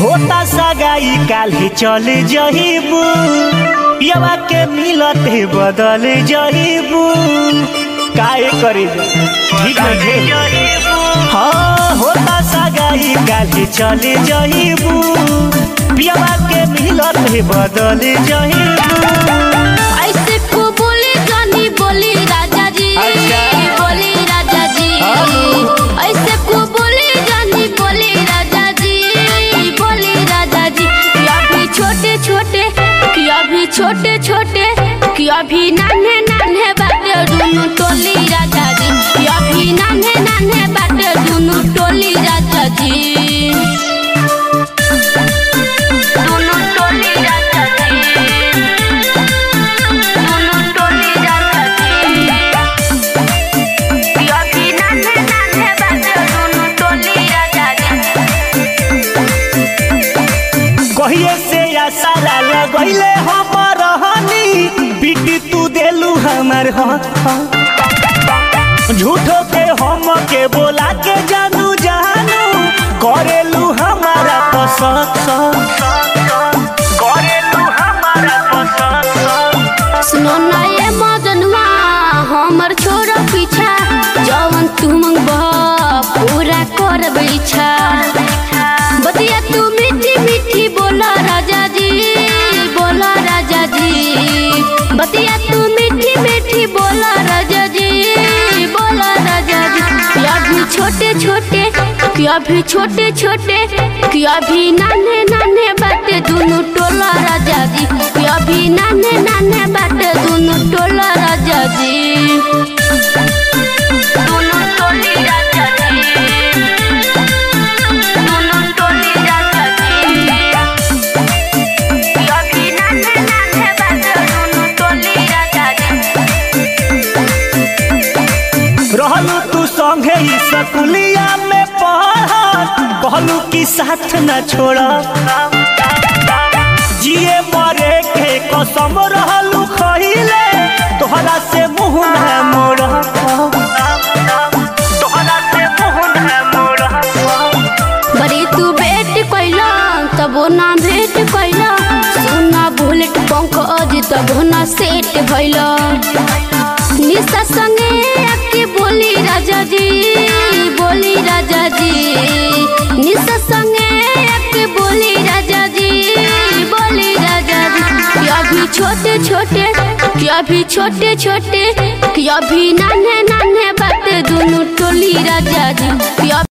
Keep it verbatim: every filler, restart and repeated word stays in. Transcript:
होता सगाई काल्हे चल जहिबू पियवा के मिलते बदल जहिबू काहे करे ठीक है। हाँ होता सगाई काल्हे चल जहिबू पियवा के मिलते बदल जहिबू। ऐसे को बोले जानी बोली राजा जी बोली राजा जी ऐसे को बोले जानी बोली राजा जी बोली राजा जी अभी छोटे छोटे कि अभी छोटे छोटे कि अभी नाने नाने बाटे दुनु टोली राजा जी अभी नाने नाने बाटे दुनु टोली राजा जी दुनु टोली राजा कहिए से सारा लगैले हम रहनी बिटी तू देलू हमार झूठो के हम के बोला के जानू जानू करेलू हमारा पसंद करेलू हमारा पसंद। सुनो ना ये मदनवा हमर छोरा पीछा जवन तुम पूरा कर बैठा बतिया तू मीठी मीठी बोला राजा जी बोला राजा जी बतिया तू मीठी मीठी बोला राजा जी बोला राजा जी अभी छोटे छोटे कि अभी छोटे छोटे कि अभी नाने नाने बाटे दुनु टोला राजा जी कि अभी नाने नाने बाटे दुनु टोला राजा जी दुनु टोली राजा रहलू तू संगे स्कूलिया में पढ़त कहलू कि साथ न छोड़ जिए मरे के कसम रहलू खइले तोहरा से मुँह न मोड़ तोहरा से मुँह न मोड़। बड़ी तू भेंट कैला तबो ना भेंट कैला सुना बुलेट पंकज तबो ना सेट भइला निशा संगे आके बोली राजा जी बोली राजा जी निशा संगे आके बोली राजा जी बोली राजा जी अभी छोटे छोटे कि अभी छोटे छोटे कि अभी नाने नाने बाटे दुनु टोली राजा जी।